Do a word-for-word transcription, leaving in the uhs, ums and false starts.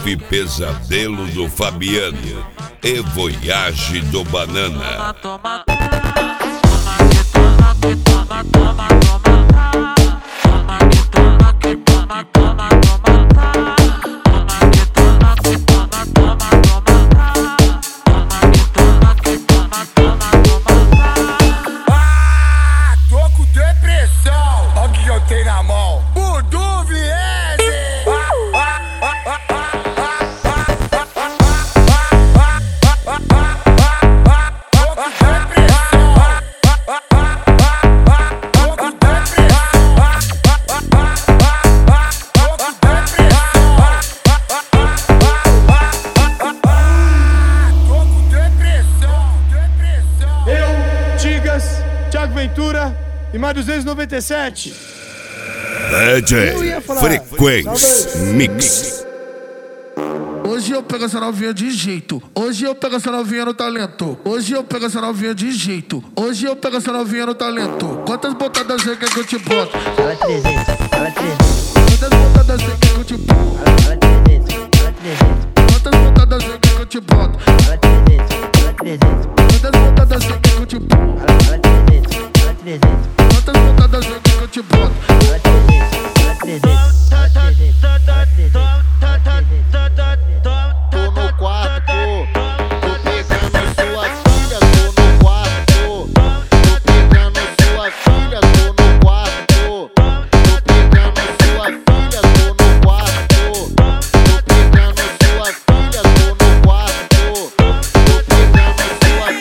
Nove Pesadelos do Fabiano e Voyage do Banana. Tem na mão o do Viese. Eu, Tigas, Thiago Ventura e mais duzentos e noventa e sete. D J Frequência Mix. Hoje eu pego essa novinha de jeito. Hoje eu pego essa novinha no talento. Hoje eu pego essa novinha de jeito. Hoje eu pego essa novinha no talento. Quantas botadas você quer que eu te boto? Fala trezentos, fala trezentos. Quantas botadas você quer que eu te boto? Fala trezentos, fala trezentos. Quantas botadas você quer que eu te boto? Fala trezentos, fala trezentos. Quantas botadas você quer que eu te boto? Fala trezentos, fala trezentos. Quantas botadas você quer que eu te boto? Fala trezentos, fala trezentos. Fala trezentos, fala trezentos.